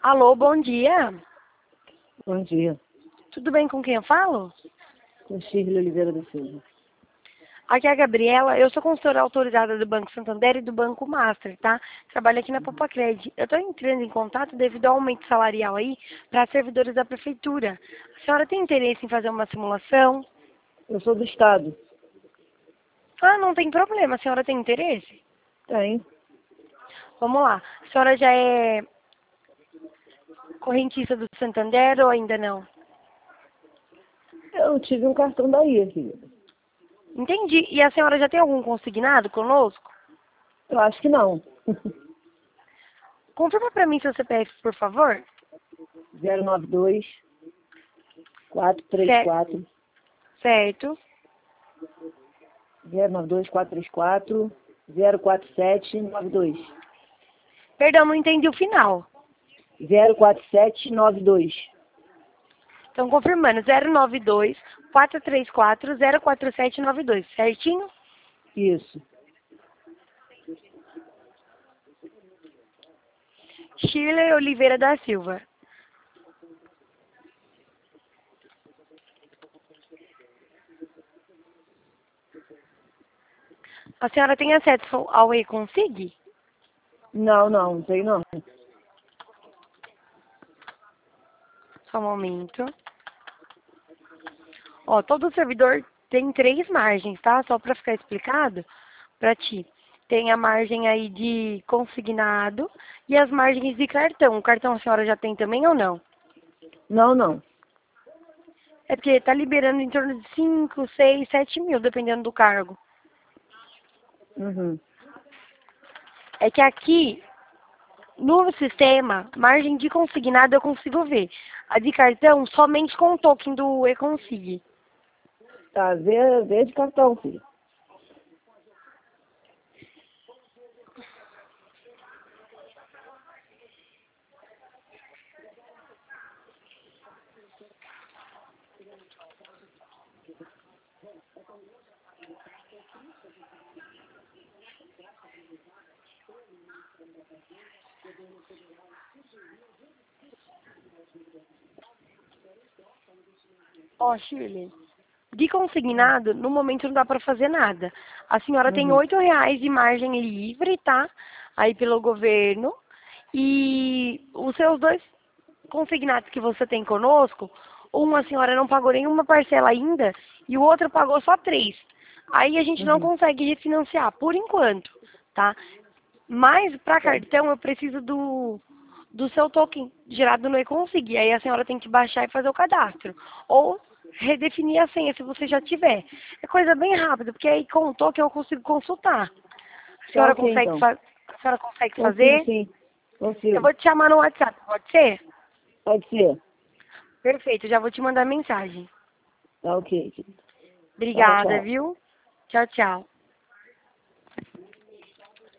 Alô, bom dia. Bom dia. Tudo bem com quem eu falo? Com Shirley Oliveira da Silva. Aqui é a Gabriela, eu sou consultora autorizada do Banco Santander e do Banco Master, tá? Trabalho aqui na Popacred. Eu estou entrando em contato devido ao aumento salarial aí para servidores da prefeitura. A senhora tem interesse em fazer uma simulação? Eu sou do Estado. Ah, não tem problema. A senhora tem interesse? Tem. Vamos lá. A senhora já é correntista do Santander ou ainda não? Eu tive um cartão daí, filha. Entendi. E a senhora já tem algum consignado conosco? Eu acho que não. Confirma para mim seu CPF, por favor. 092 434 Certo. 092 434 04792 Perdão, não entendi o final. 04792. Então, confirmando, 092 434 04792, certinho? Isso. Shirley Oliveira da Silva. A senhora tem acesso ao e-consig? Não tem não. Só um momento. Ó, todo servidor tem 3 margens, tá? Só para ficar explicado para ti. Tem a margem aí de consignado e as margens de cartão. O cartão a senhora já tem também ou não? Não. É porque tá liberando em torno de 5, 6, 7 mil, dependendo do cargo. Uhum. É que aqui, no sistema, margem de consignado eu consigo ver. A de cartão, somente com o token do e-consig. Tá, vê de cartão, filha. Ó, Shirley, de consignado, no momento não dá para fazer nada. A senhora tem Uhum. R$ 8 de margem livre, tá? Aí pelo governo. E os seus 2 consignados que você tem conosco, uma a senhora não pagou nenhuma parcela ainda e o outro pagou só 3. Aí a gente não Uhum. consegue refinanciar, por enquanto, tá? Mas para Tá. cartão eu preciso do seu token gerado no e-consig. Aí a senhora tem que baixar e fazer o cadastro. Ou redefinir a senha se você já tiver. É coisa bem rápida, porque aí com o token eu consigo consultar. A Tá senhora ok, consegue, então. a senhora consegue Consigo fazer? sim. Eu Consigo. vou te chamar no WhatsApp, pode ser? Pode ser. Perfeito, já vou te mandar mensagem. Tá ok. Obrigada, Tchau. viu? Tchau, tchau.